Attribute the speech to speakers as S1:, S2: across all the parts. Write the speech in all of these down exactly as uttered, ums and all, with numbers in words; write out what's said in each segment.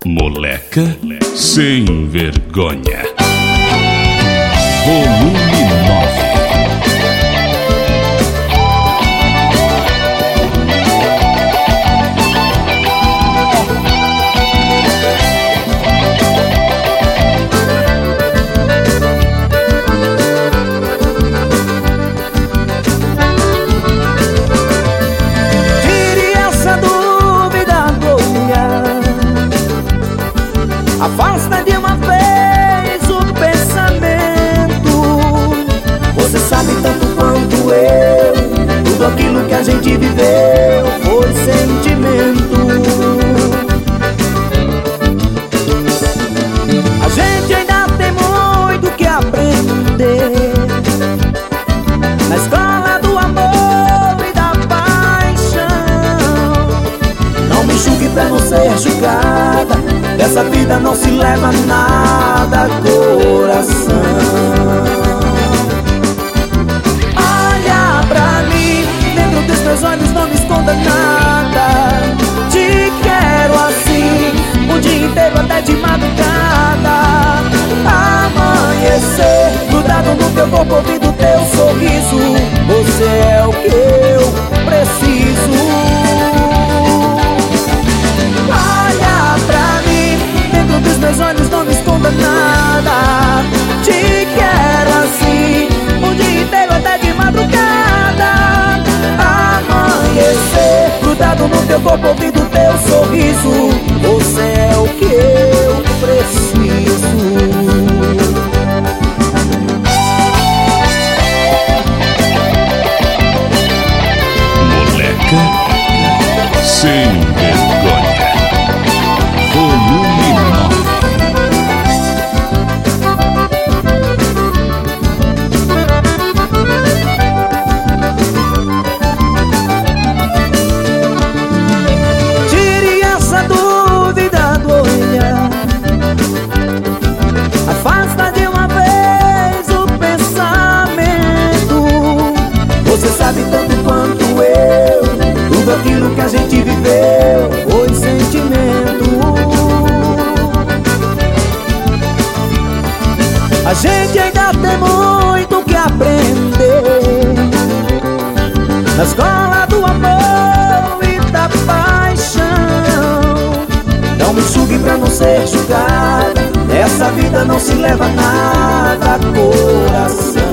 S1: Moleca sem vergonha. Volume nove.
S2: Afasta de uma vez o pensamento. Você sabe tanto quanto eu, tudo aquilo que a gente viveu foi sentimento. A gente ainda tem muito que aprender na escola do amor e da paixão. Não me julgue pra não ser julgada, dessa vida não se leva nada, coração. Olha pra mim, dentro dos meus olhos não me esconda nada. Te quero assim, o dia inteiro até de madrugada. Amanhecer, grudado no teu corpo, ouvindo teu sorriso. Você é o que eu preciso. Meus olhos não me escondam nada. Te quero assim, o dia inteiro até de madrugada. Amanhecer, grudado no teu corpo, ouvindo teu sorriso. Você é o que eu preciso.
S1: Moleca sem vergonha. Volume nove.
S2: Tire essa dúvida do olhar. Afasta de uma vez o pensamento. Você sabe tanto quanto eu, tudo aquilo que a gente viveu foi sentimento. A gente ainda tem muito que aprender na escola do amor e da paixão. Não me julgue pra não ser julgada, nessa vida não se leva nada, coração.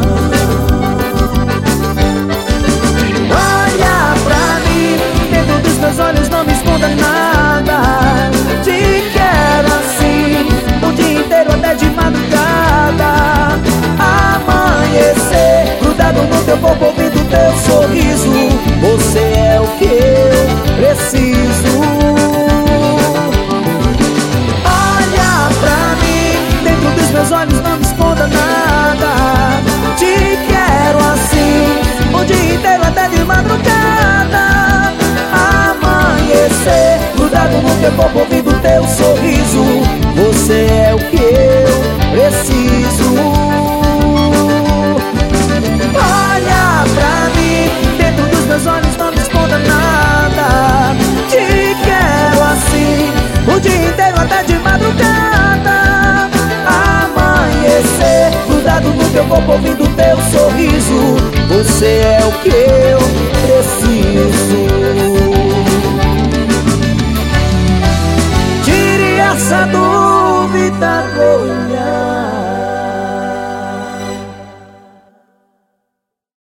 S2: Olha pra mim, dentro dos meus olhos não me esconda nada. Te quero assim, o dia inteiro até de madrugada. Amanhecer, grudado no teu corpo, ouvindo teu sorriso. Você é o que eu preciso. Olha pra mim, dentro dos meus olhos não me esconda nada. Te quero assim, o dia inteiro até de madrugada. Amanhecer, grudado no teu corpo, ouvindo teu sorriso. Você é o que eu preciso. Olha pra mim, dentro dos meus olhos não me esconda nada. Te quero assim, o dia inteiro até de madrugada. Amanhecer, grudado no teu corpo, ouvindo teu sorriso. Você é o que eu preciso. Tire essa dúvida do olhar.